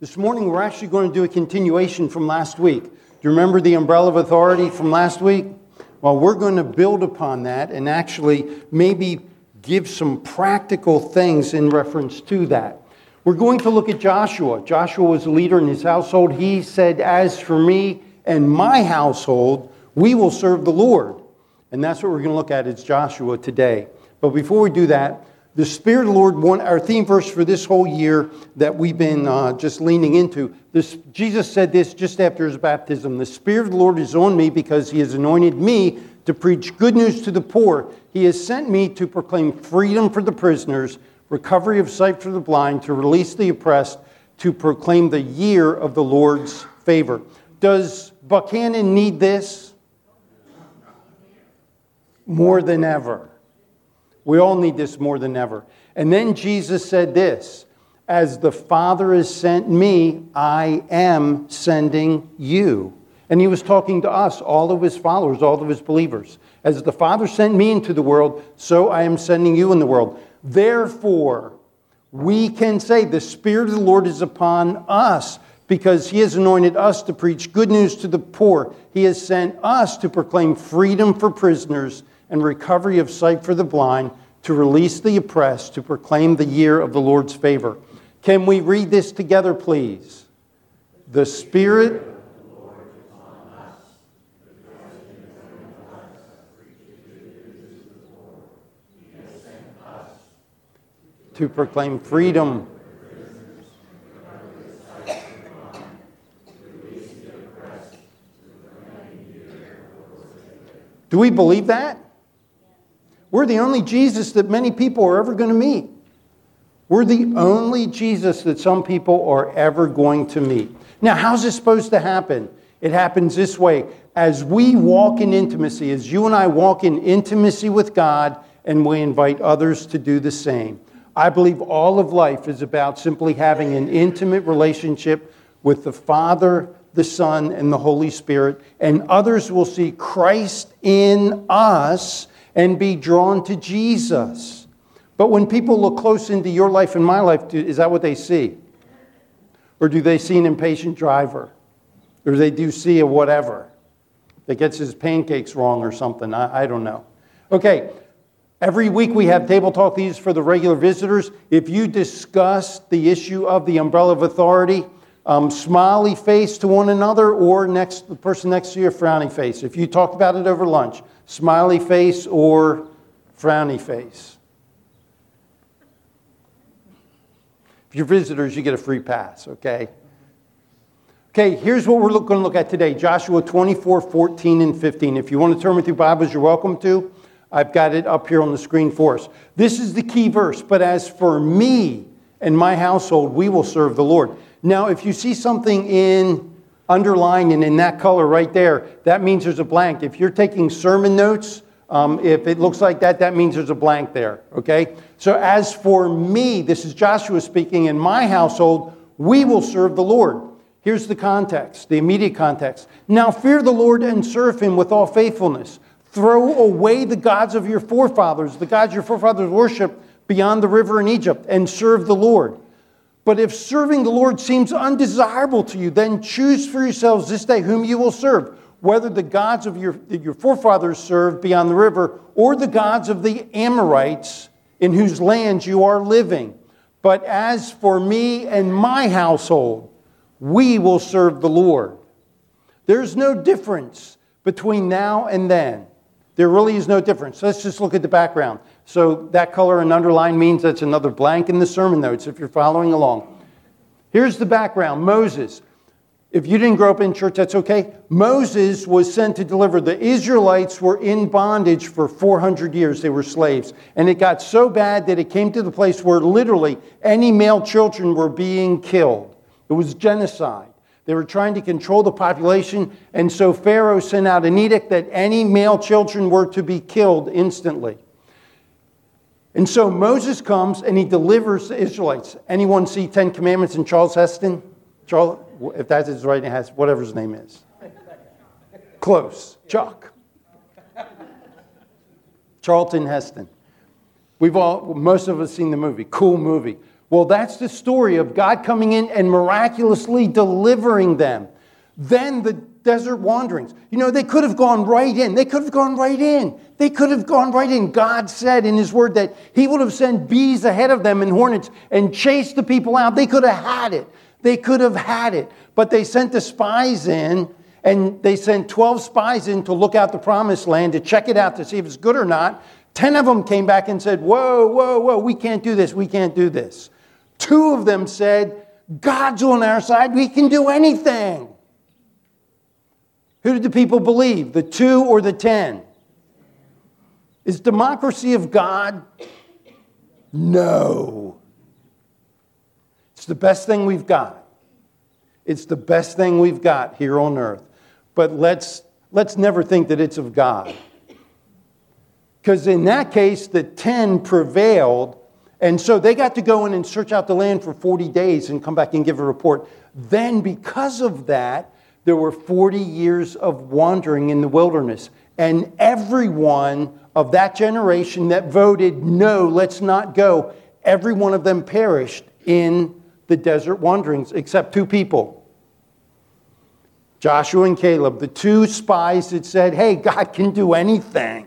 This morning we're actually going to do a continuation from last week. Do you remember the umbrella of authority from last week? Well, we're going to build upon that and actually maybe give some practical things in reference to that. We're going to look at Joshua. Joshua was a leader in his household. He said, "As for me and my household, we will serve the Lord." And that's what we're going to look at is Joshua today. But before we do that, the Spirit of the Lord, our theme verse for this whole year that we've been just leaning into, Jesus said this just after his baptism, "The Spirit of the Lord is on me because he has anointed me to preach good news to the poor. He has sent me to proclaim freedom for the prisoners, recovery of sight for the blind, to release the oppressed, to proclaim the year of the Lord's favor." Does Buchanan need this? More than ever. We all need this more than ever. And then Jesus said this, "As the Father has sent me, I am sending you." And he was talking to us, all of his followers, all of his believers. "As the Father sent me into the world, so I am sending you in the world." Therefore, we can say the Spirit of the Lord is upon us because he has anointed us to preach good news to the poor. He has sent us to proclaim freedom for prisoners and recovery of sight for the blind, to release the oppressed, to proclaim the year of the Lord's favor. Can we read this together, please? The Spirit to proclaim freedom. Do we believe that? We're the only Jesus that many people are ever going to meet. We're the only Jesus that some people are ever going to meet. Now, how's this supposed to happen? It happens this way. As we walk in intimacy, as you and I walk in intimacy with God, and we invite others to do the same. I believe all of life is about simply having an intimate relationship with the Father, the Son, and the Holy Spirit, and others will see Christ in us and be drawn to Jesus. But when people look close into your life and my life, is that what they see? Or do they see an impatient driver? Or do they see a whatever that gets his pancakes wrong or something? I don't know. Okay, every week we have table talk. These for the regular visitors. If you discuss the issue of the umbrella of authority, smiley face to one another, or the person next to you, frowny face. If you talked about it over lunch, smiley face or frowny face. If you're visitors, you get a free pass, okay? Okay, here's what we're going to look at today. Joshua 24, 14, and 15. If you want to turn with your Bibles, you're welcome to. I've got it up here on the screen for us. This is the key verse. "But as for me and my household, we will serve the Lord." Now, if you see something in underline and in that color right there, that means there's a blank. If you're taking sermon notes, if it looks like that, that means there's a blank there, okay? So as for me, this is Joshua speaking, "in my household, we will serve the Lord." Here's the context, the immediate context. "Now fear the Lord and serve him with all faithfulness. Throw away the gods of your forefathers, the gods your forefathers worshiped beyond the river in Egypt, and serve the Lord. But if serving the Lord seems undesirable to you, then choose for yourselves this day whom you will serve, whether the gods of your forefathers served beyond the river, or the gods of the Amorites in whose lands you are living. But as for me and my household, we will serve the Lord." There's no difference between now and then. There really is no difference. Let's just look at the background. So that color and underline means that's another blank in the sermon notes if you're following along. Here's the background. Moses. If you didn't grow up in church, that's okay. Moses was sent to deliver. The Israelites were in bondage for 400 years. They were slaves. And it got so bad that it came to the place where literally any male children were being killed. It was genocide. They were trying to control the population, and so Pharaoh sent out an edict that any male children were to be killed instantly. And so Moses comes and he delivers the Israelites. Anyone see 10 Commandments in Charles Heston? Charles, if that's his right name, whatever his name is. Close. Chuck. Charlton Heston. Most of us seen the movie. Cool movie. Well, that's the story of God coming in and miraculously delivering them. Then the desert wanderings. You know, they could have gone right in. They could have gone right in. They could have gone right in. God said in His Word that He would have sent bees ahead of them and hornets and chased the people out. They could have had it. They could have had it. But they sent the spies in, and they sent 12 spies in to look out the promised land, to check it out, to see if it's good or not. 10 of them came back and said, whoa, whoa, whoa, we can't do this. We can't do this. 2 of them said, God's on our side. We can do anything. Who did the people believe? The 2 or the 10? Is democracy of God? No. It's the best thing we've got. It's the best thing we've got here on earth. But let's never think that it's of God. Because in that case, the 10 prevailed. And so they got to go in and search out the land for 40 days and come back and give a report. Then because of that, there were 40 years of wandering in the wilderness. And everyone of that generation that voted, no, let's not go, every one of them perished in the desert wanderings, except 2 people. Joshua and Caleb, the 2 spies that said, hey, God can do anything.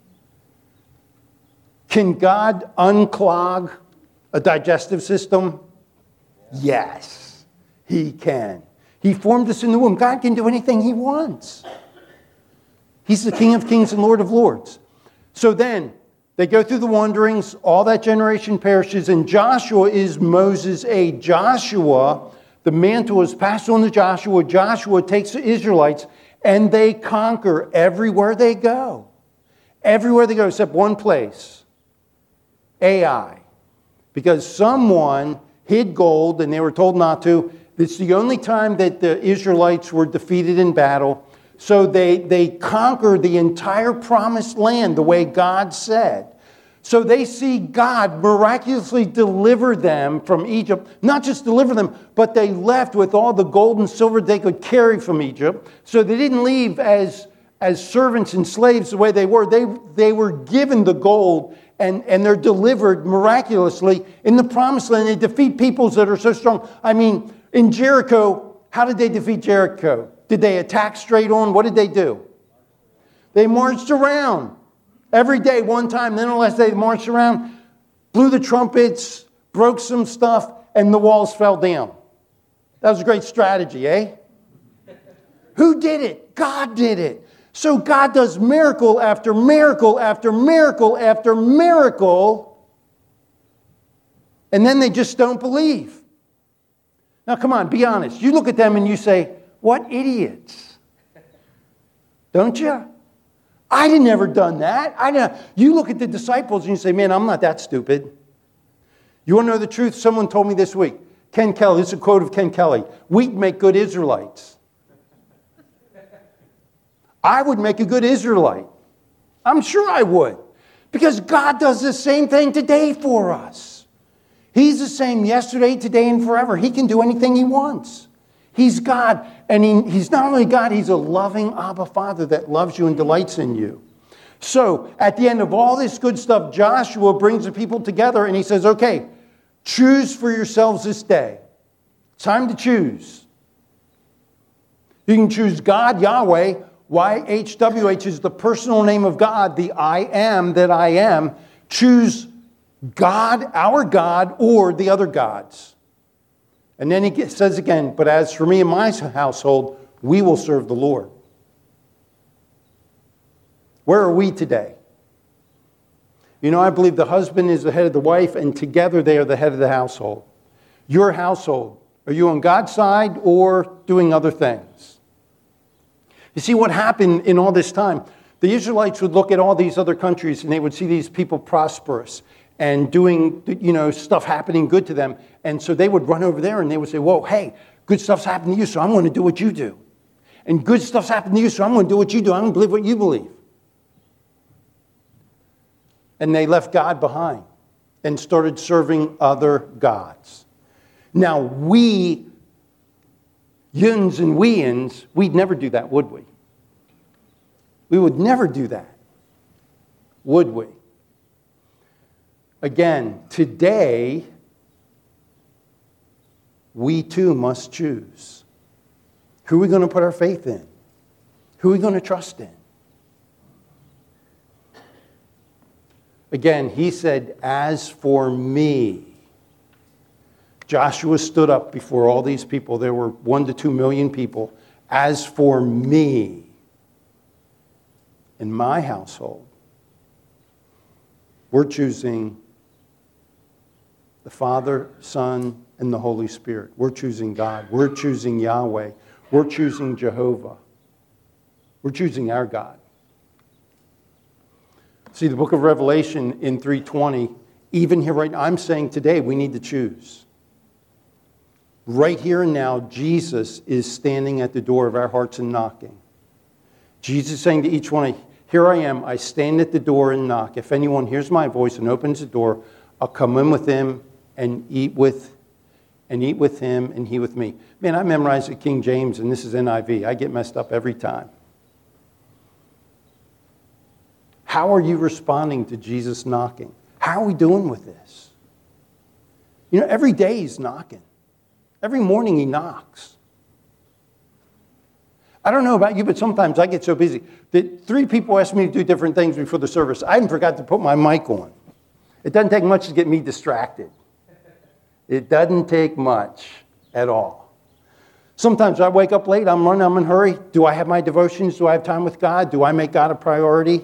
Can God unclog a digestive system? Yes, He can. He formed us in the womb. God can do anything He wants. He's the King of Kings and Lord of Lords. So then, they go through the wanderings, all that generation perishes, and Joshua is Moses' aide. Joshua, the mantle is passed on to Joshua. Joshua takes the Israelites, and they conquer everywhere they go. Everywhere they go, except one place. Ai. Because someone hid gold, and they were told not to. It's the only time that the Israelites were defeated in battle. So they conquer the entire promised land the way God said. So they see God miraculously deliver them from Egypt. Not just deliver them, but they left with all the gold and silver they could carry from Egypt. So they didn't leave as servants and slaves the way they were. They were given the gold, and they're delivered miraculously in the promised land. They defeat peoples that are so strong. I mean, in Jericho, how did they defeat Jericho? Did they attack straight on? What did they do? They marched around. Every day, one time, then unless they marched around, blew the trumpets, broke some stuff, and the walls fell down. That was a great strategy, eh? Who did it? God did it. So God does miracle after miracle after miracle after miracle, and then they just don't believe. Now, come on, be honest. You look at them and you say, what idiots. Don't you? I'd have never done that. You look at the disciples and you say, man, I'm not that stupid. You want to know the truth? Someone told me this week. Ken Kelly, this is a quote of Ken Kelly. We'd make good Israelites. I would make a good Israelite. I'm sure I would. Because God does the same thing today for us. He's the same yesterday, today, and forever. He can do anything He wants. He's God, and He's not only God, He's a loving Abba Father that loves you and delights in you. So, at the end of all this good stuff, Joshua brings the people together and he says, okay, choose for yourselves this day. Time to choose. You can choose God, Yahweh. YHWH is the personal name of God, the I am that I am. Choose God, our God, or the other gods. And then he says again, but as for me and my household, we will serve the Lord. Where are we today? You know, I believe the husband is the head of the wife, and together they are the head of the household. Your household, are you on God's side or doing other things? You see what happened in all this time? The Israelites would look at all these other countries and they would see these people prosperous and doing, stuff happening good to them. And so they would run over there and they would say, whoa, hey, good stuff's happened to you, so I'm going to do what you do. And good stuff's happened to you, so I'm going to do what you do. I'm going to believe what you believe. And they left God behind and started serving other gods. Now, we, yuns and we-ins, we'd never do that, would we? We would never do that, would we? Again, today, we too must choose. Who are we going to put our faith in? Who are we going to trust in? Again, he said, as for me. Joshua stood up before all these people. There were 1 to 2 million people. As for me and my household, we're choosing the Father, Son, and the Holy Spirit. We're choosing God. We're choosing Yahweh. We're choosing Jehovah. We're choosing our God. See, the book of Revelation in 3:20, even here right now, I'm saying today we need to choose. Right here and now, Jesus is standing at the door of our hearts and knocking. Jesus is saying to each one, here I am, I stand at the door and knock. If anyone hears my voice and opens the door, I'll come in with him and eat with him and he with me. Man, I memorized the King James, and this is NIV. I get messed up every time. How are you responding to Jesus knocking? How are we doing with this? You know, every day he's knocking. Every morning he knocks. I don't know about you, but sometimes I get so busy that 3 people ask me to do different things before the service. I even forgot to put my mic on. It doesn't take much to get me distracted. It doesn't take much at all. Sometimes I wake up late, I'm running, I'm in a hurry. Do I have my devotions? Do I have time with God? Do I make God a priority?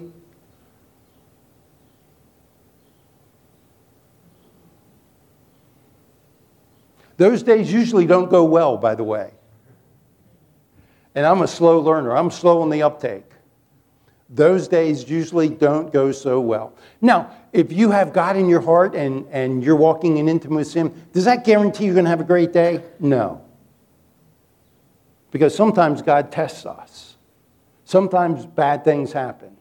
Those days usually don't go well, by the way. And I'm a slow learner. I'm slow on the uptake. Those days usually don't go so well. Now, if you have God in your heart and you're walking in intimacy with Him, does that guarantee you're going to have a great day? No. Because sometimes God tests us. Sometimes bad things happen.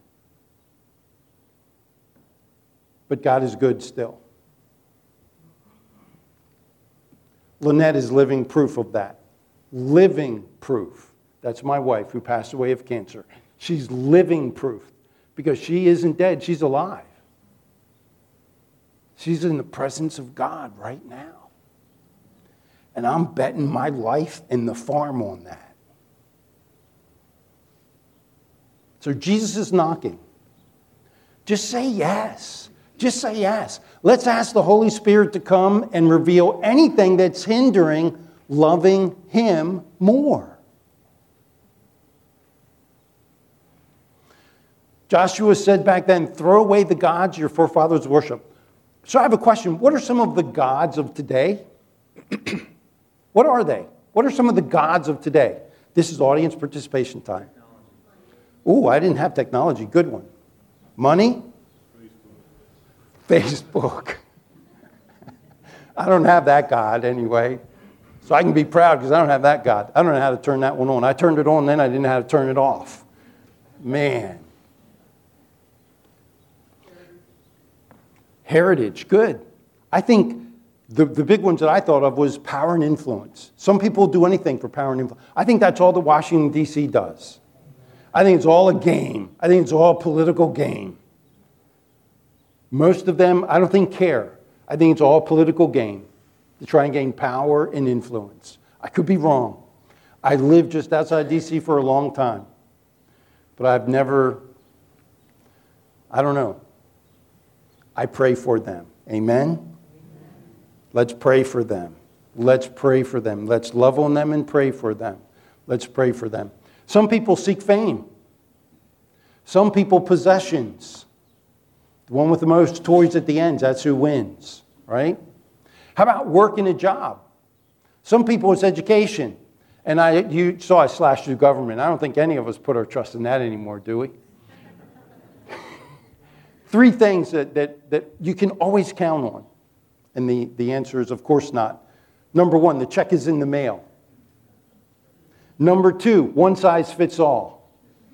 But God is good still. Lynette is living proof of that. Living proof. That's my wife who passed away of cancer. She's living proof because she isn't dead. She's alive. She's in the presence of God right now. And I'm betting my life and the farm on that. So Jesus is knocking. Just say yes. Just say yes. Let's ask the Holy Spirit to come and reveal anything that's hindering loving Him more. Joshua said back then, throw away the gods your forefathers worship. So I have a question. What are some of the gods of today? What are they? What are some of the gods of today? This is audience participation time. Ooh, I didn't have technology. Good one. Money? Facebook. I don't have that God anyway. So I can be proud because I don't have that God. I don't know how to turn that one on. I turned it on, then I didn't know how to turn it off. Man. Heritage, good. I think the big ones that I thought of was power and influence. Some people do anything for power and influence. I think that's all that Washington, D.C. does. I think it's all a game. I think it's all a political game. Most of them, I don't think care. I think it's all a political game to try and gain power and influence. I could be wrong. I lived just outside D.C. for a long time. But I've never, I don't know. I pray for them. Amen? Let's pray for them. Let's pray for them. Let's love on them and pray for them. Let's pray for them. Some people seek fame. Some people possessions. The one with the most toys at the end, that's who wins, right? How about working a job? Some people it's education. And you saw I slashed through government. I don't think any of us put our trust in that anymore, do we? 3 things that you can always count on. And the answer is, of course not. Number 1, the check is in the mail. Number 2, one size fits all.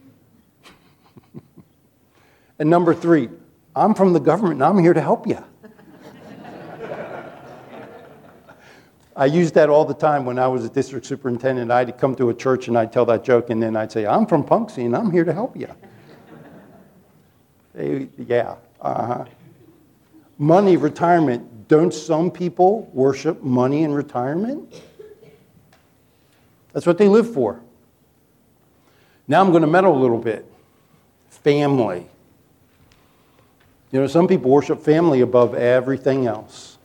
And number 3, I'm from the government and I'm here to help you. I used that all the time when I was a district superintendent. I'd come to a church and I'd tell that joke and then I'd say, I'm from Punxsutawney and I'm here to help you. Yeah. Money, retirement. Don't some people worship money and retirement? That's what they live for. Now I'm going to meddle a little bit. Family. You know, some people worship family above everything else.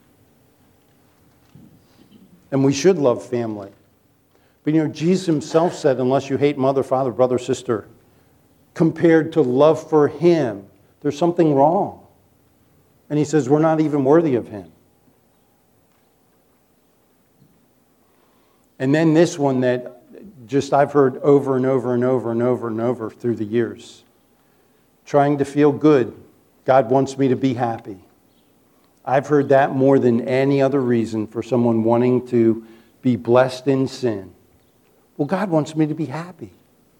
And we should love family. But you know, Jesus himself said, unless you hate mother, father, brother, sister, compared to love for him, there's something wrong. And he says, we're not even worthy of him. And then this one that just I've heard over and over and over and over and over through the years. Trying to feel good. God wants me to be happy. I've heard that more than any other reason for someone wanting to be blessed in sin. Well, God wants me to be happy.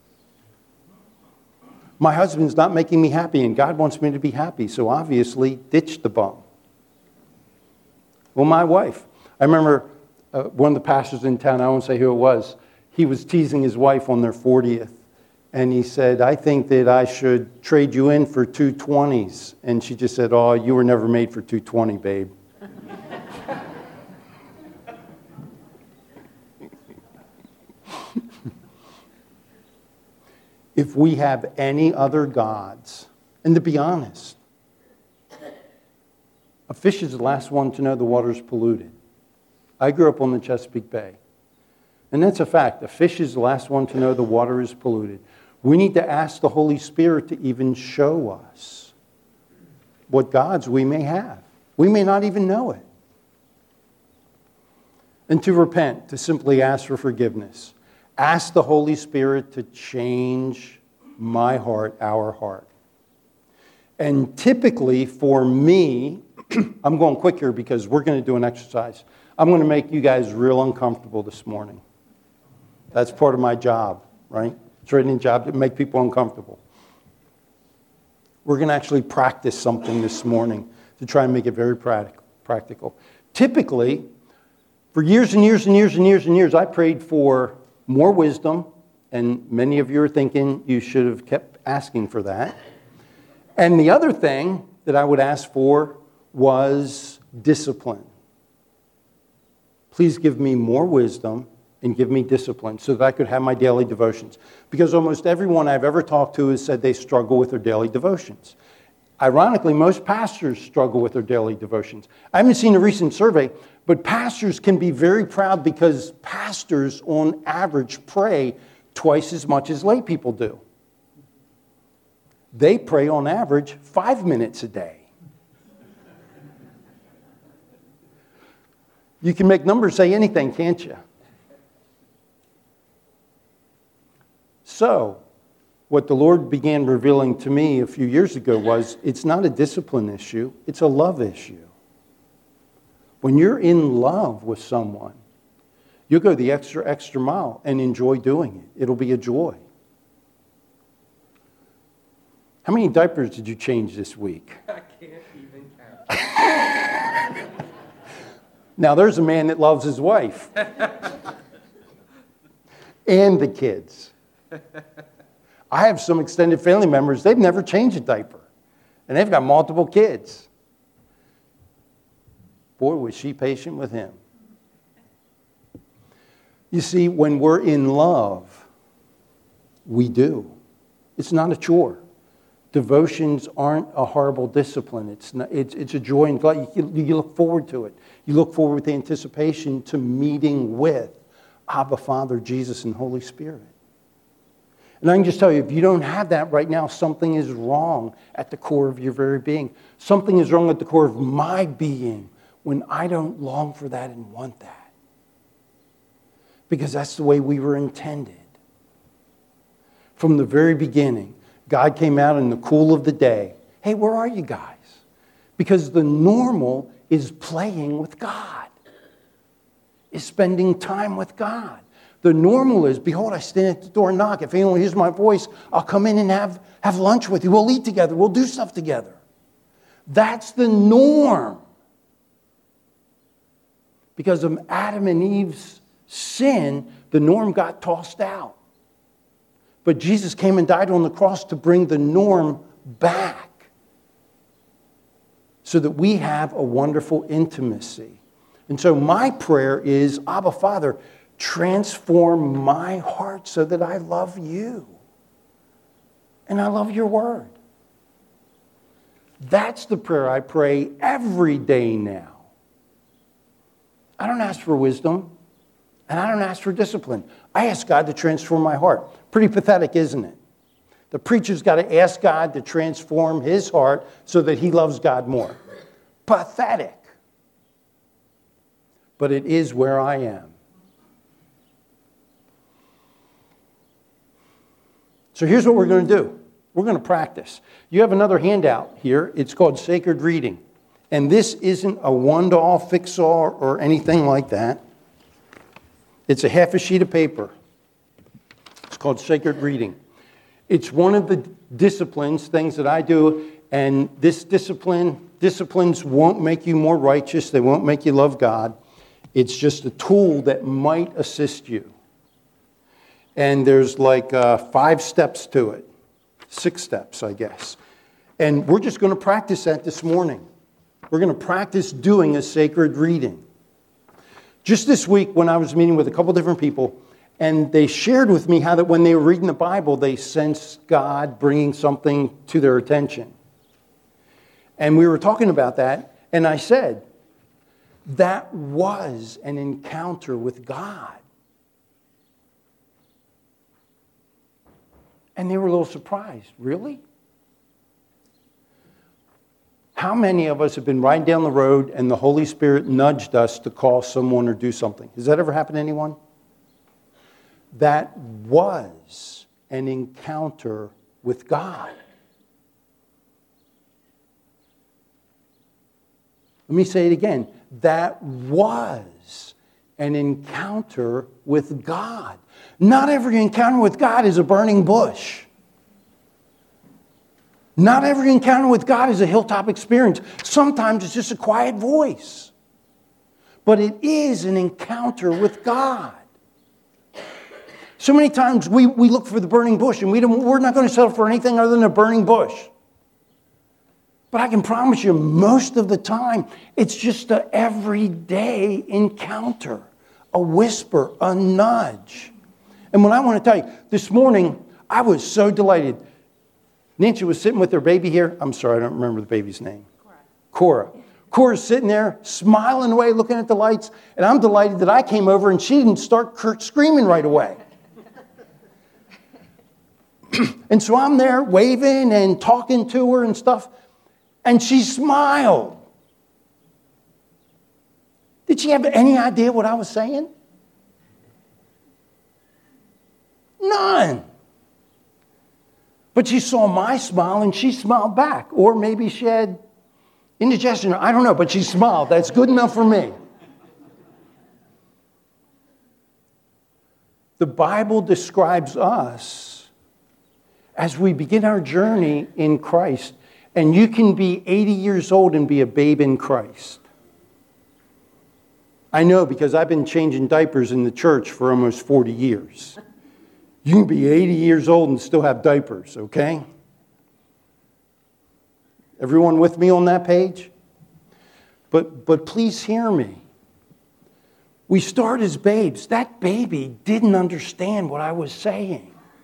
My husband's not making me happy, and God wants me to be happy, so obviously, ditch the bum. Well, my wife. I remember one of the pastors in town, I won't say who it was, he was teasing his wife on their 40th. And he said, I think that I should trade you in for 220s. And she just said, oh, you were never made for 220, babe. If we have any other gods, and to be honest, a fish is the last one to know the water's polluted. I grew up on the Chesapeake Bay. And that's a fact. A fish is the last one to know the water is polluted. We need to ask the Holy Spirit to even show us what gods we may have. We may not even know it. And to repent, to simply ask for forgiveness. Ask the Holy Spirit to change my heart, our heart. And typically for me, I'm going quick here because we're going to do an exercise. I'm going to make you guys real uncomfortable this morning. That's part of my job, right? It's written in job to make people uncomfortable. We're going to actually practice something this morning to try and make it very practical. Typically, for years and years and years and years and years, I prayed for more wisdom, and many of you are thinking you should have kept asking for that. And the other thing that I would ask for was discipline. Please give me more wisdom and give me discipline so that I could have my daily devotions. Because almost everyone I've ever talked to has said they struggle with their daily devotions. Ironically, most pastors struggle with their daily devotions. I haven't seen a recent survey, but pastors can be very proud because pastors, on average, pray twice as much as lay people do. They pray, on average, 5 minutes a day. You can make numbers say anything, can't you? So, what the Lord began revealing to me a few years ago was it's not a discipline issue, it's a love issue. When you're in love with someone, you'll go the extra mile and enjoy doing it. It'll be a joy. How many diapers did you change this week? I can't even count. Now, there's a man that loves his wife and the kids. I have some extended family members, they've never changed a diaper, and they've got multiple kids. Boy, was she patient with him. You see, when we're in love, we do. It's not a chore. Devotions aren't a horrible discipline. It's a joy and God. You look forward to it. You look forward with anticipation to meeting with Abba, Father, Jesus, and Holy Spirit. And I can just tell you, if you don't have that right now, something is wrong at the core of your very being. Something is wrong at the core of my being when I don't long for that and want that. Because that's the way we were intended. From the very beginning, God came out in the cool of the day. Hey, where are you guys? Because the normal is playing with God, is spending time with God. The normal is, behold, I stand at the door and knock. If anyone hears my voice, I'll come in and have lunch with you. We'll eat together. We'll do stuff together. That's the norm. Because of Adam and Eve's sin, the norm got tossed out. But Jesus came and died on the cross to bring the norm back so that we have a wonderful intimacy. And so my prayer is, Abba, Father, transform my heart so that I love you. And I love your word. That's the prayer I pray every day now. I don't ask for wisdom, and I don't ask for discipline. I ask God to transform my heart. Pretty pathetic, isn't it? The preacher's got to ask God to transform his heart so that he loves God more. Pathetic. But it is where I am. So here's what we're going to do. We're going to practice. You have another handout here. It's called Sacred Reading. And this isn't a one-to-all fix-all or anything like that. It's a half a sheet of paper. It's called Sacred Reading. It's one of the disciplines, things that I do, and disciplines won't make you more righteous. They won't make you love God. It's just a tool that might assist you. And there's like 5 steps to it. 6 steps, I guess. And we're just going to practice that this morning. We're going to practice doing a sacred reading. Just this week, when I was meeting with a couple different people, and they shared with me how that when they were reading the Bible, they sensed God bringing something to their attention. And we were talking about that, and I said, that was an encounter with God. And they were a little surprised. Really? How many of us have been riding down the road and the Holy Spirit nudged us to call someone or do something? Has that ever happened to anyone? That was an encounter with God. Let me say it again. That was an encounter with God. Not every encounter with God is a burning bush. Not every encounter with God is a hilltop experience. Sometimes it's just a quiet voice. But it is an encounter with God. So many times we look for the burning bush, and we're not going to settle for anything other than a burning bush. But I can promise you, most of the time, it's just an everyday encounter, a whisper, a nudge. And what I want to tell you, this morning, I was so delighted. Nancy was sitting with her baby here. I'm sorry, I don't remember the baby's name. Cora. Cora's sitting there, smiling away, looking at the lights. And I'm delighted that I came over and she didn't start screaming right away. And so I'm there waving and talking to her and stuff. And she smiled. Did she have any idea what I was saying? None. But she saw my smile and she smiled back. Or maybe she had indigestion. I don't know, but she smiled. That's good enough for me. The Bible describes us as we begin our journey in Christ. And you can be 80 years old and be a babe in Christ. I know because I've been changing diapers in the church for almost 40 years. You can be 80 years old and still have diapers, okay? Everyone with me on that page? But please hear me. We start as babes. That baby didn't understand what I was saying.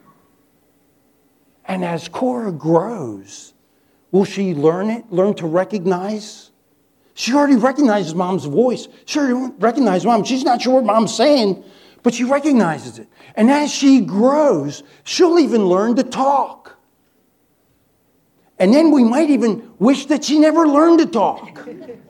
And as Cora grows, will she learn it? Learn to recognize? She already recognizes mom's voice. She already recognizes mom. She's not sure what mom's saying, but she recognizes it. And as she grows, she'll even learn to talk. And then we might even wish that she never learned to talk.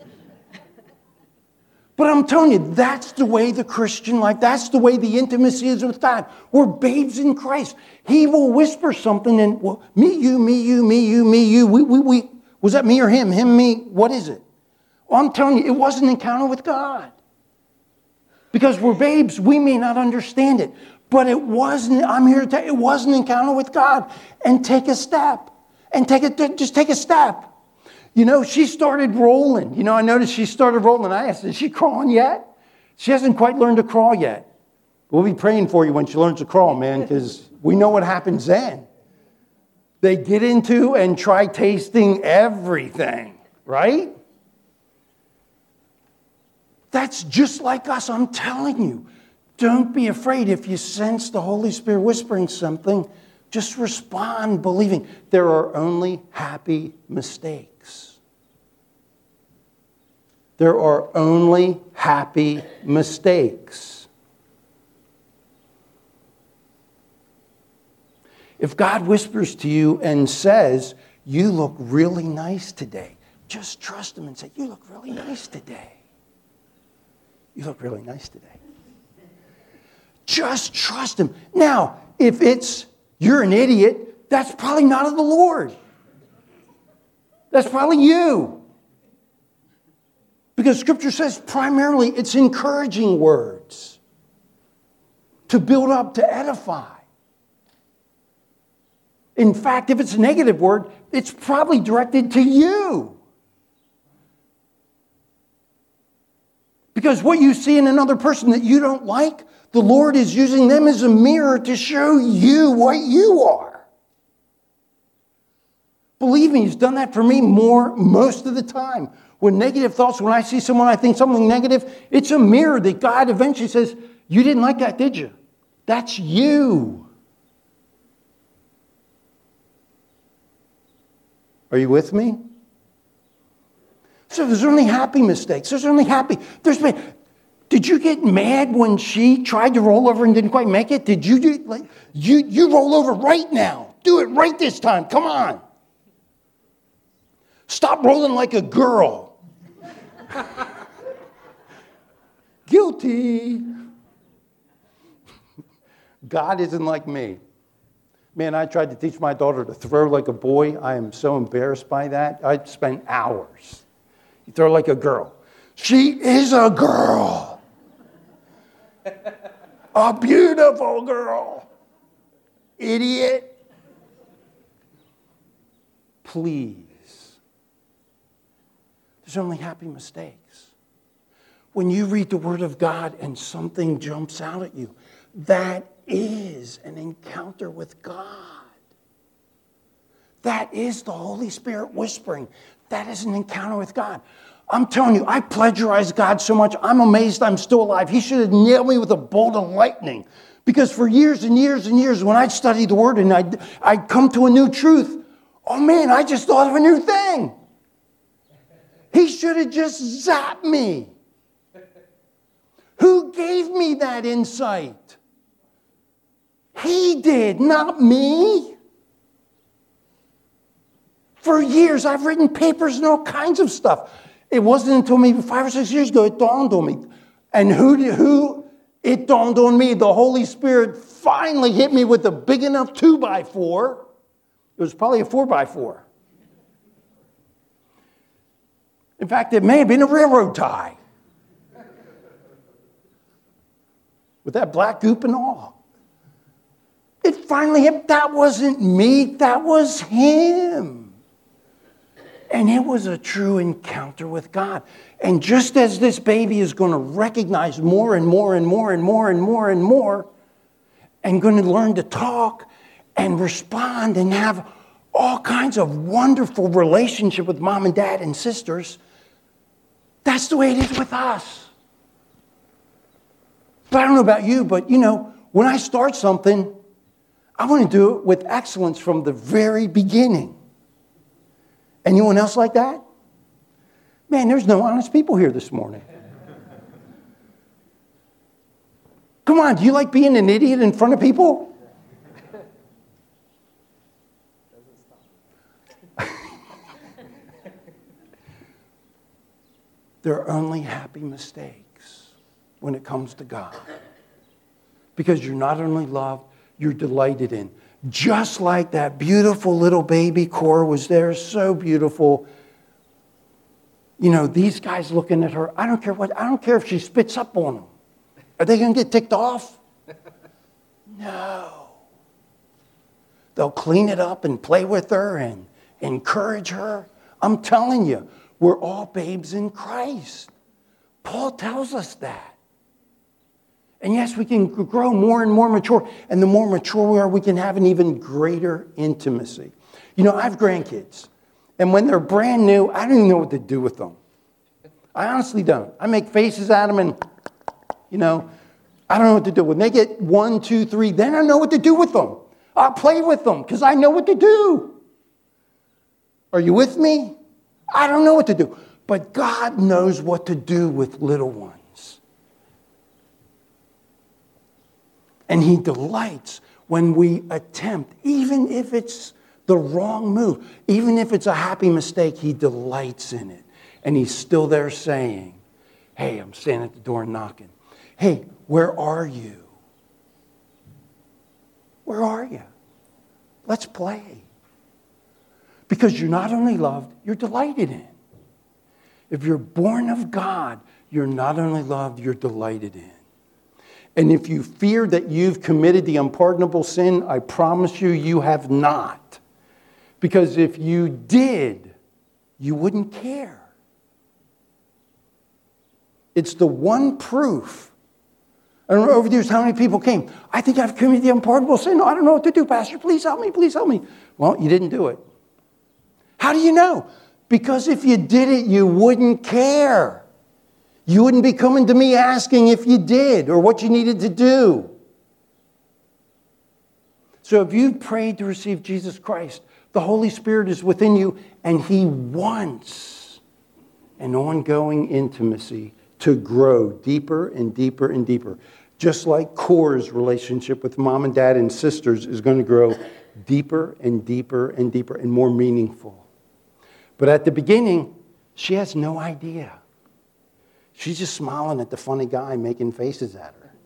But I'm telling you, that's the way the Christian life, that's the way the intimacy is with God. We're babes in Christ. He will whisper something and, well, me, you, me, you, me, you, me, you. We. Was that me or him? Him, me? What is it? Well, I'm telling you, it was an encounter with God. Because we're babes, we may not understand it. But it wasn't, I'm here to tell you, it was an encounter with God. And take a step. And just take a step. You know, she started rolling. You know, I noticed she started rolling. I asked, is she crawling yet? She hasn't quite learned to crawl yet. We'll be praying for you when she learns to crawl, man, because we know what happens then. They get into and try tasting everything, right? That's just like us, I'm telling you. Don't be afraid if you sense the Holy Spirit whispering something. Just respond believing. There are only happy mistakes. There are only happy mistakes. If God whispers to you and says, you look really nice today, just trust him and say, you look really nice today. You look really nice today. Just trust him. Now, if it's, you're an idiot, that's probably not of the Lord. That's probably you. Because Scripture says primarily it's encouraging words to build up, to edify. In fact, if it's a negative word, it's probably directed to you. Because what you see in another person that you don't like, the Lord is using them as a mirror to show you what you are. Believe me, He's done that for me most of the time. When negative thoughts, when I see someone, I think something negative, it's a mirror that God eventually says, you didn't like that, did you? That's you. Are you with me? So there's only happy mistakes. There's only happy. Did you get mad when she tried to roll over and didn't quite make it? Did you do like you roll over right now? Do it right this time. Come on. Stop rolling like a girl. Guilty. God isn't like me. Man, I tried to teach my daughter to throw like a boy. I am so embarrassed by that. I spent hours. You throw like a girl. She is a girl. A beautiful girl. Idiot. Please. There's only happy mistakes. When you read the Word of God and something jumps out at you, that is an encounter with God. That is the Holy Spirit whispering. That is an encounter with God. I'm telling you, I plagiarized God so much, I'm amazed I'm still alive. He should have nailed me with a bolt of lightning. Because for years and years and years, when I'd study the Word and I'd come to a new truth, oh man, I just thought of a new thing. He should have just zapped me. Who gave me that insight? He did, not me. For years, I've written papers and all kinds of stuff. It wasn't until maybe 5 or 6 years ago it dawned on me. And who it dawned on me? The Holy Spirit finally hit me with a big enough 2x4. It was probably a 4x4. In fact, it may have been a railroad tie. With that black goop and all. It finally hit. That wasn't me. That was Him. And it was a true encounter with God. And just as this baby is going to recognize more and more and more and more and more and more, and going to learn to talk and respond and have all kinds of wonderful relationship with mom and dad and sisters, that's the way it is with us. But I don't know about you, but when I start something, I want to do it with excellence from the very beginning. Anyone else like that? Man, there's no honest people here this morning. Come on, do you like being an idiot in front of people? There are only happy mistakes when it comes to God. Because you're not only loved, you're delighted in. Just like that beautiful little baby Cora was there, so beautiful. These guys looking at her, I don't care if she spits up on them. Are they going to get ticked off? No. They'll clean it up and play with her and encourage her. I'm telling you, we're all babes in Christ. Paul tells us that. And yes, we can grow more and more mature. And the more mature we are, we can have an even greater intimacy. I have grandkids. And when they're brand new, I don't even know what to do with them. I honestly don't. I make faces at them and, I don't know what to do. When they get 1, 2, 3, then I know what to do with them. I'll play with them because I know what to do. Are you with me? I don't know what to do. But God knows what to do with little ones. And he delights when we attempt, even if it's the wrong move, even if it's a happy mistake, he delights in it. And he's still there saying, hey, I'm standing at the door knocking. Hey, where are you? Where are you? Let's play. Because you're not only loved, you're delighted in. If you're born of God, you're not only loved, you're delighted in. And if you fear that you've committed the unpardonable sin, I promise you, you have not. Because if you did, you wouldn't care. It's the one proof. I don't know over the years how many people came. I think I've committed the unpardonable sin. I don't know what to do, Pastor. Please help me. Please help me. Well, you didn't do it. How do you know? Because if you did it, you wouldn't care. You wouldn't be coming to me asking if you did or what you needed to do. So if you've prayed to receive Jesus Christ, the Holy Spirit is within you, and he wants an ongoing intimacy to grow deeper and deeper and deeper. Just like Cora's relationship with mom and dad and sisters is going to grow deeper and deeper and deeper and more meaningful. But at the beginning, she has no idea. She's just smiling at the funny guy making faces at her.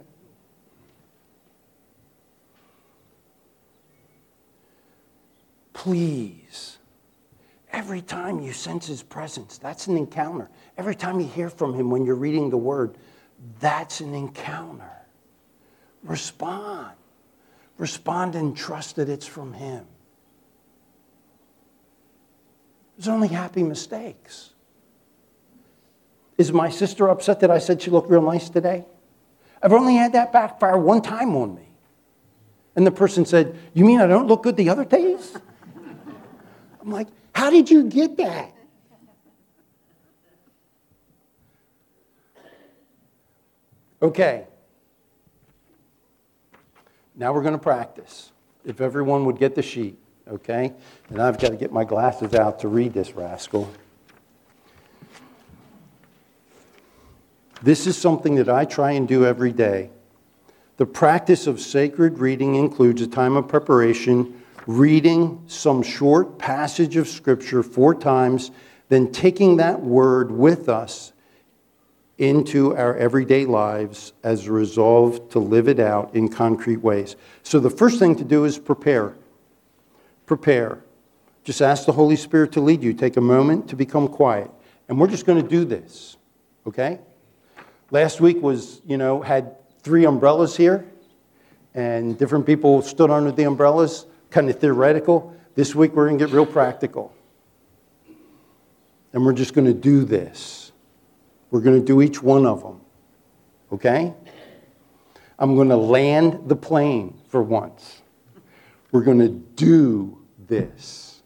Please, every time you sense his presence, that's an encounter. Every time you hear from him when you're reading the word, that's an encounter. Respond. Respond and trust that it's from him. There's only happy mistakes. Is my sister upset that I said she looked real nice today? I've only had that backfire one time on me. And the person said, you mean I don't look good the other days? I'm like, how did you get that? Okay. Now we're going to practice. If everyone would get the sheet, okay? And I've got to get my glasses out to read this rascal. This is something that I try and do every day. The practice of sacred reading includes a time of preparation, reading some short passage of Scripture 4 times, then taking that word with us into our everyday lives as a resolve to live it out in concrete ways. So the first thing to do is prepare. Prepare. Just ask the Holy Spirit to lead you. Take a moment to become quiet. And we're just going to do this, okay? Last week was, had 3 umbrellas here, and different people stood under the umbrellas, kind of theoretical. This week we're going to get real practical. And we're just going to do this. We're going to do each one of them, okay? I'm going to land the plane for once. We're going to do this.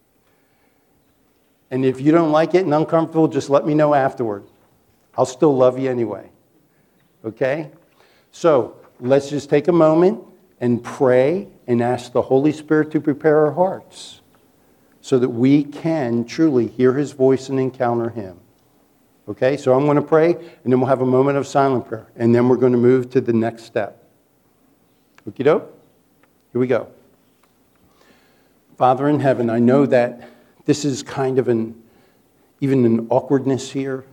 And if you don't like it and uncomfortable, just let me know afterward. I'll still love you anyway. Okay? So let's just take a moment and pray and ask the Holy Spirit to prepare our hearts so that we can truly hear his voice and encounter him. Okay? So I'm going to pray, and then we'll have a moment of silent prayer. And then we're going to move to the next step. Okie doke? Here we go. Father in heaven, I know that this is kind of even an awkwardness here.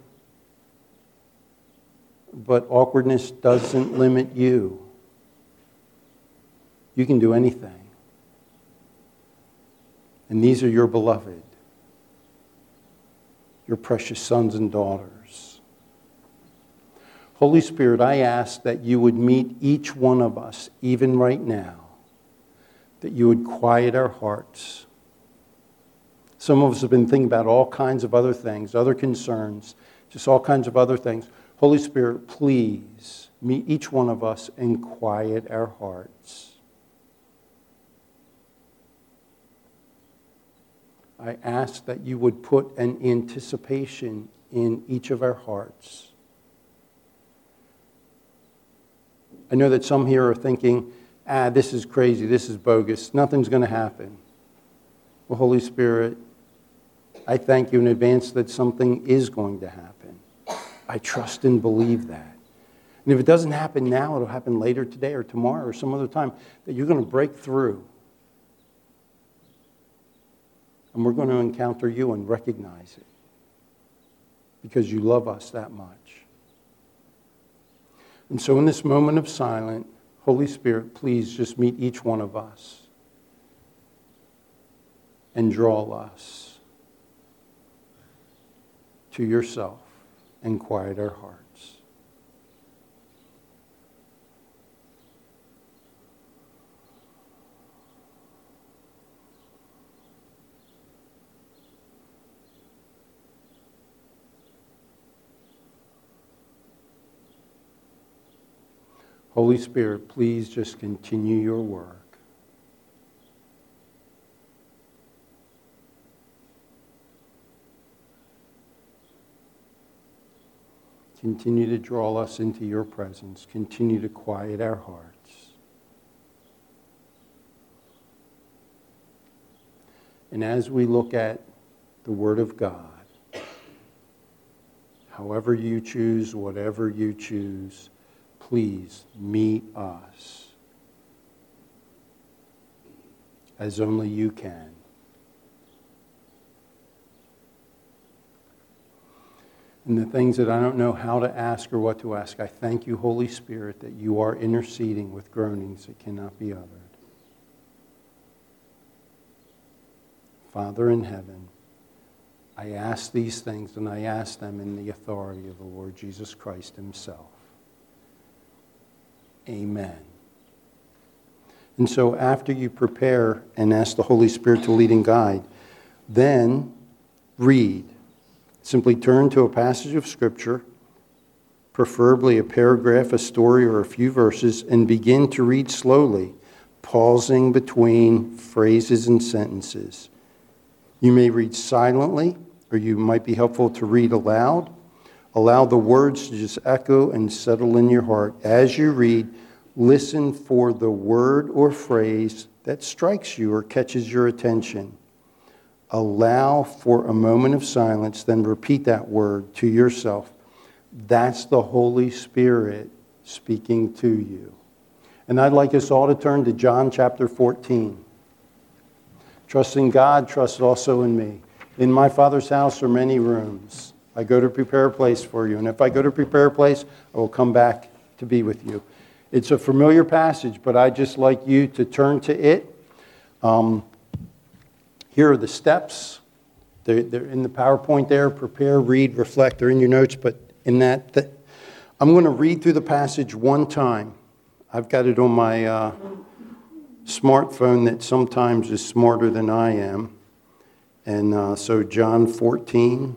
But awkwardness doesn't limit you. You can do anything. And these are your beloved, your precious sons and daughters. Holy Spirit, I ask that you would meet each one of us, even right now, that you would quiet our hearts. Some of us have been thinking about all kinds of other things, other concerns, just all kinds of other things. Holy Spirit, please meet each one of us and quiet our hearts. I ask that you would put an anticipation in each of our hearts. I know that some here are thinking, this is crazy, this is bogus, nothing's going to happen. Well, Holy Spirit, I thank you in advance that something is going to happen. I trust and believe that. And if it doesn't happen now, it'll happen later today or tomorrow or some other time, that you're going to break through. And we're going to encounter you and recognize it because you love us that much. And so in this moment of silence, Holy Spirit, please just meet each one of us and draw us to yourself and quiet our hearts. Holy Spirit, please just continue your work. Continue to draw us into your presence. Continue to quiet our hearts. And as we look at the Word of God, however you choose, whatever you choose, please meet us as only you can. And the things that I don't know how to ask or what to ask, I thank you, Holy Spirit, that you are interceding with groanings that cannot be uttered. Father in heaven, I ask these things, and I ask them in the authority of the Lord Jesus Christ himself. Amen. And so after you prepare and ask the Holy Spirit to lead and guide, then read. Simply turn to a passage of Scripture, preferably a paragraph, a story, or a few verses, and begin to read slowly, pausing between phrases and sentences. You may read silently, or you might be helpful to read aloud. Allow the words to just echo and settle in your heart. As you read, listen for the word or phrase that strikes you or catches your attention. Allow for a moment of silence, then repeat that word to yourself. That's the Holy Spirit speaking to you. And I'd like us all to turn to John chapter 14. Trust in God, trust also in me. In my Father's house are many rooms. I go to prepare a place for you. And if I go to prepare a place, I will come back to be with you. It's a familiar passage, but I'd just like you to turn to it. Here are the steps. They're in the PowerPoint there. Prepare, read, reflect. They're in your notes, but in that, I'm going to read through the passage one time. I've got it on my smartphone that sometimes is smarter than I am. And so John 14,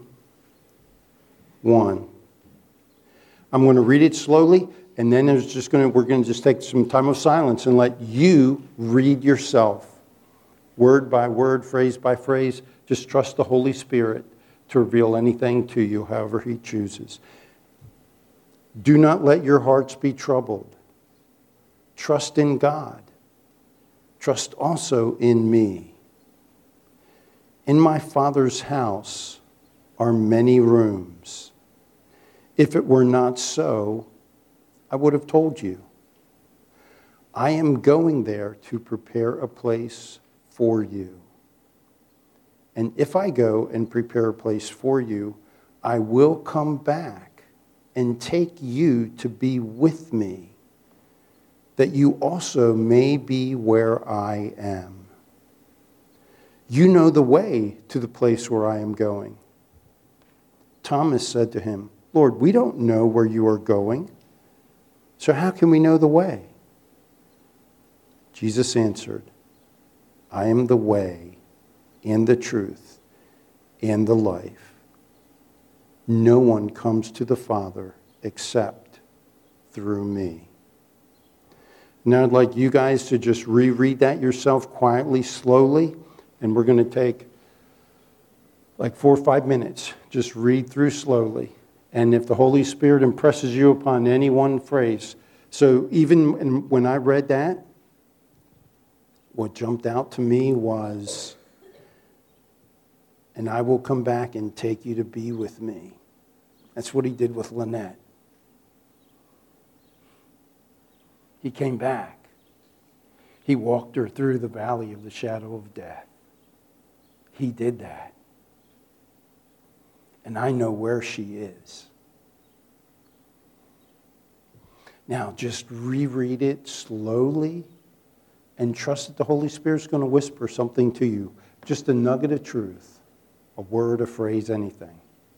1. I'm going to read it slowly, and then we're going to just take some time of silence and let you read yourself. Word by word, phrase by phrase, just trust the Holy Spirit to reveal anything to you, however he chooses. Do not let your hearts be troubled. Trust in God. Trust also in me. In my Father's house are many rooms. If it were not so, I would have told you. I am going there to prepare a place for you. And if I go and prepare a place for you, I will come back and take you to be with me, that you also may be where I am. You know the way to the place where I am going. Thomas said to him, Lord, we don't know where you are going, so how can we know the way? Jesus answered, I am the way and the truth and the life. No one comes to the Father except through me. Now I'd like you guys to just reread that yourself quietly, slowly, and we're going to take like 4 or 5 minutes. Just read through slowly. And if the Holy Spirit impresses you upon any one phrase, So even when I read that, what jumped out to me was, and I will come back and take you to be with me. That's what he did with Lynette. He came back. He walked her through the valley of the shadow of death. He did that. And I know where she is. Now, just reread it slowly and trust that the Holy Spirit's going to whisper something to you. Just a nugget of truth, a word, a phrase, anything.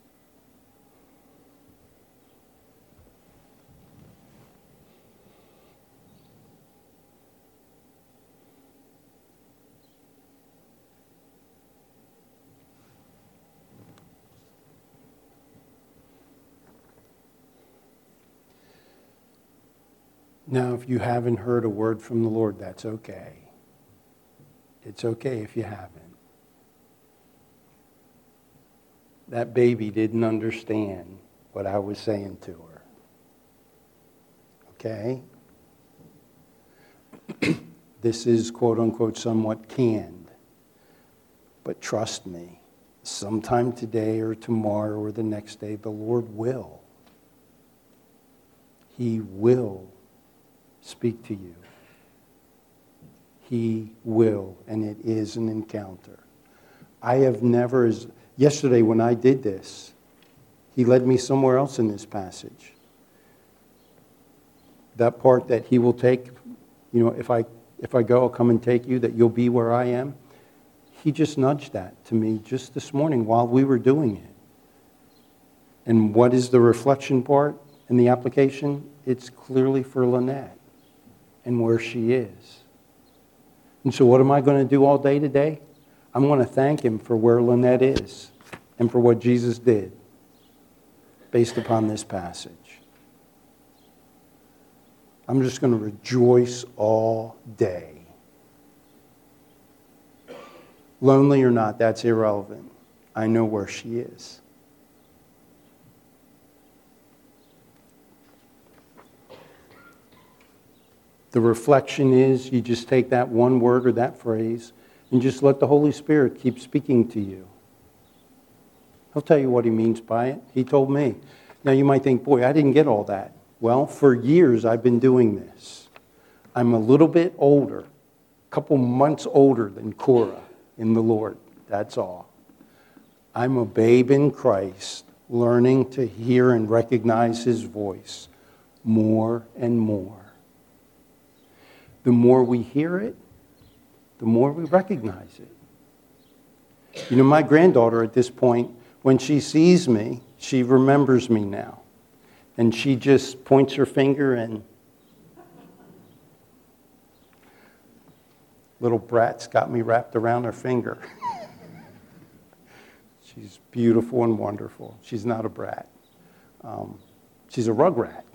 Now, if you haven't heard a word from the Lord, that's okay. It's okay if you haven't. That baby didn't understand what I was saying to her. Okay? This is, quote unquote, somewhat canned. But trust me, sometime today or tomorrow or the next day, the Lord will. He will speak to you. He will, and it is an encounter. I have never, yesterday when I did this, he led me somewhere else in this passage. That part that he will take, if I go, I'll come and take you, that you'll be where I am. He just nudged that to me just this morning while we were doing it. And what is the reflection part and the application? It's clearly for Lynette and where she is. And so what am I going to do all day today? I'm going to thank him for where Lynette is and for what Jesus did based upon this passage. I'm just going to rejoice all day. Lonely or not, that's irrelevant. I know where she is. The reflection is you just take that one word or that phrase and just let the Holy Spirit keep speaking to you. He'll tell you what he means by it. He told me. Now you might think, boy, I didn't get all that. Well, for years I've been doing this. I'm a little bit older, a couple months older than Cora in the Lord. That's all. I'm a babe in Christ, learning to hear and recognize his voice more and more. The more we hear it, the more we recognize it. My granddaughter at this point, when she sees me, she remembers me now. And she just points her finger and little brat's got me wrapped around her finger. She's beautiful and wonderful. She's not a brat. She's a rugrat.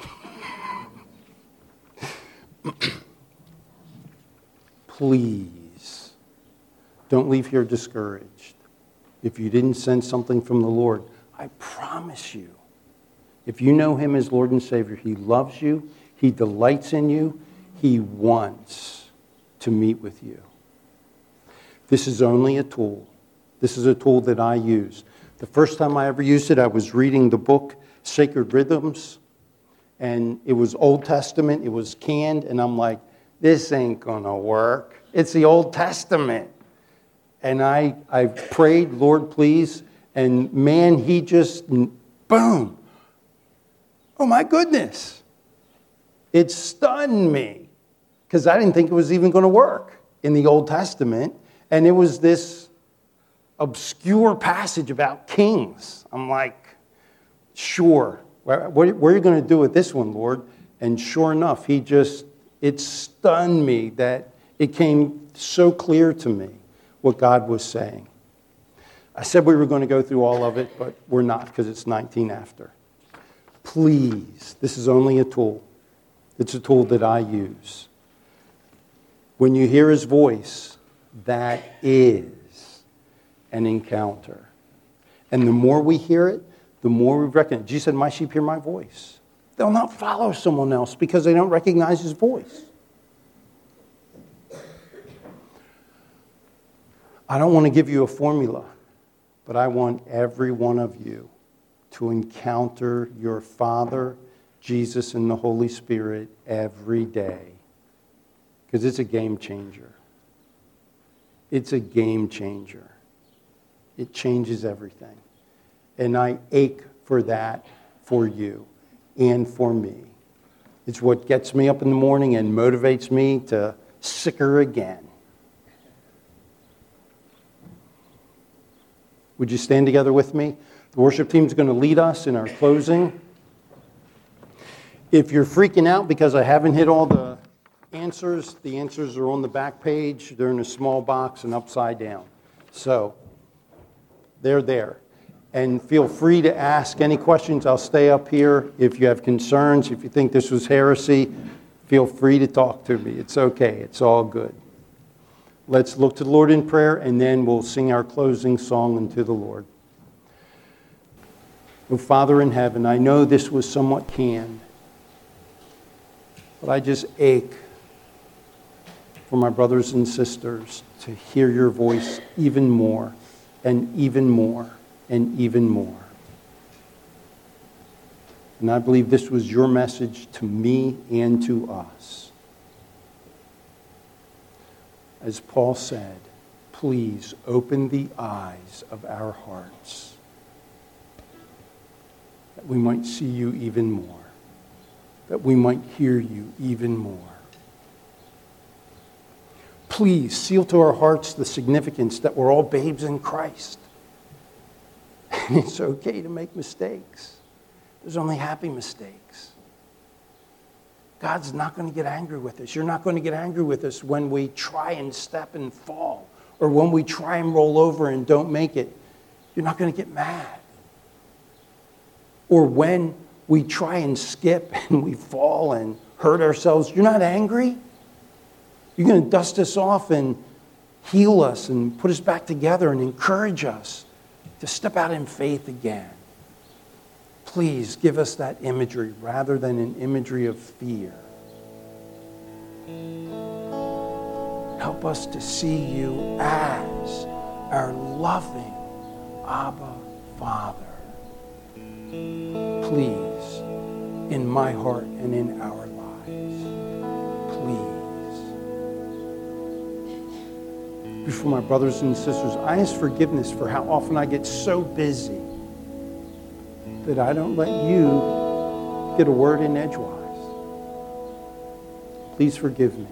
Please, don't leave here discouraged. If you didn't sense something from the Lord, I promise you, if you know him as Lord and Savior, he loves you, he delights in you, he wants to meet with you. This is only a tool. This is a tool that I use. The first time I ever used it, I was reading the book Sacred Rhythms, and it was Old Testament, it was canned, and I'm like, this ain't gonna work. It's the Old Testament. And I prayed, Lord, please. And man, he just, boom. Oh my goodness. It stunned me. Because I didn't think it was even going to work in the Old Testament. And it was this obscure passage about kings. I'm like, sure. What are you going to do with this one, Lord? And sure enough, it stunned me that it came so clear to me what God was saying. I said we were going to go through all of it, but we're not because it's 19 after. Please, this is only a tool. It's a tool that I use. When you hear his voice, that is an encounter. And the more we hear it, the more we recognize. Jesus said, my sheep hear my voice. They'll not follow someone else because they don't recognize his voice. I don't want to give you a formula, but I want every one of you to encounter your Father, Jesus, and the Holy Spirit every day. Because it's a game changer. It's a game changer. It changes everything. And I ache for that for you and for me. It's what gets me up in the morning and motivates me to sicker again. Would you stand together with me? The worship team is going to lead us in our closing. If you're freaking out because I haven't hit all the answers are on the back page. They're in a small box and upside down. So they're there. And feel free to ask any questions. I'll stay up here. If you have concerns, if you think this was heresy, feel free to talk to me. It's okay. It's all good. Let's look to the Lord in prayer, and then we'll sing our closing song unto the Lord. Oh, Father in heaven, I know this was somewhat canned, but I just ache for my brothers and sisters to hear your voice even more and even more and even more. And I believe this was your message to me and to us. As Paul said, please open the eyes of our hearts that we might see you even more, that we might hear you even more. Please seal to our hearts the significance that we're all babes in Christ. And it's okay to make mistakes. There's only happy mistakes. God's not going to get angry with us. You're not going to get angry with us when we try and step and fall, or when we try and roll over and don't make it. You're not going to get mad. Or when we try and skip and we fall and hurt ourselves, you're not angry. You're going to dust us off and heal us and put us back together and encourage us to step out in faith again. Please give us that imagery rather than an imagery of fear. Help us to see you as our loving Abba Father. Please, in my heart and in our lives, please. Before my brothers and sisters, I ask forgiveness for how often I get so busy that I don't let you get a word in edgewise. Please forgive me.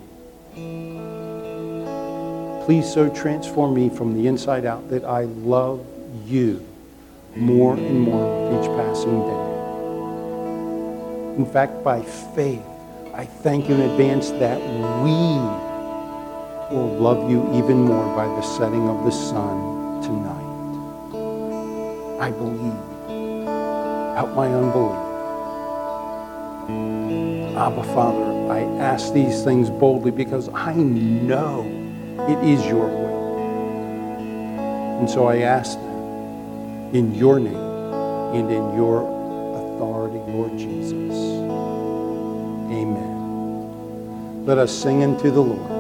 Please so transform me from the inside out that I love you more and more with each passing day. In fact, by faith, I thank you in advance that we will love you even more by the setting of the sun tonight. I believe. Help my unbelief. Abba, Father, I ask these things boldly because I know it is your will. And so I ask them in your name and in your authority, Lord Jesus. Amen. Let us sing unto the Lord.